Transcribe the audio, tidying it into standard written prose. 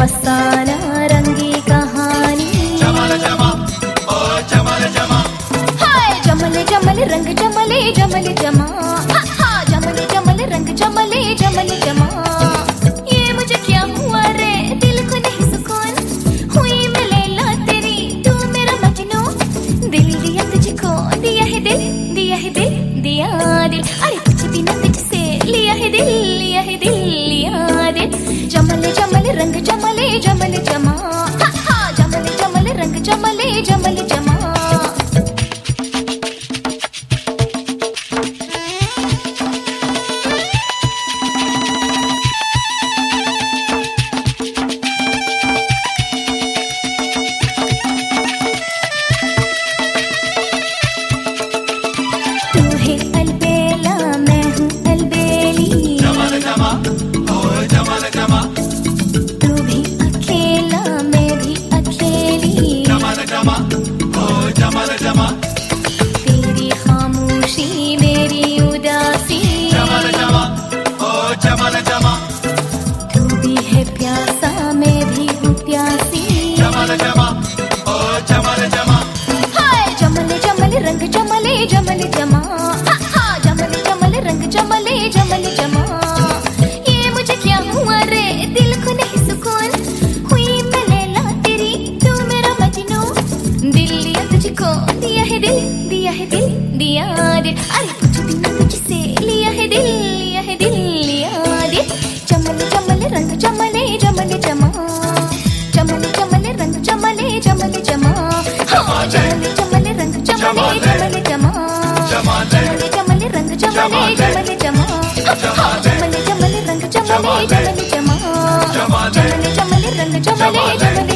फसाना रंगी कहानी। जमल जमा ओ जमल जमा, हाय जमल जमल रंग जमले जमल जमा, हा हा जमल जमल रंग जमले जमल जमा। ये मुझे क्या हुआ रे, दिल को नहीं सुकून, हुई मैं लैला तेरी तू मेरा मजनू। दिल दिया तुझको, दिया है दिल, दिया है दिल, दिया दिल, अरे कुछ भी ना तुझसे लिया है दिल, लिया है दिल, लिया दिल। जमल जमल रंग जमले जमल जमा, हा हा जमल जमल रंग जमले जमल जमा। तू है अलबेला मैं हूँ अलबेली, जमल जमा ओ जमल जमा, तू भी अकेला मैं भी अकेली। जमल जमा ओ जमल जमा, तेरी खामोशी मेरी उदासी, जमल जमा ओ जमल जमा, तू भी है प्यासा मैं भी हूँ प्यासी। जमल जमा ओ जमल जमा, हाय जमल जमल रंग जमले जमल जमा, हा हा जमल जमल रंग जमले जमल जमा। ये मुझे क्या हुआ रे, दिल को नहीं सुकून, हुई मैं लैला तेरी तू मेरा मजनू। दिल लिया तुझको, दिया है दिल, दिया है दिल, दिया दिल, अरे कुछ भी ना तुझसे लिया है दिल, लिया है दिल, लिया दिल। जमल जमल रंग जमले जमल जमा, जमल जमल रंग जमले जमल जमा, हाँ जमल जमल रंग जमले जमल जमा, जमल जमल रंग जमले जमल जमा, हाँ जमल जमल रंग जमले जमल जमा, जमल जमल रंग जमले जमल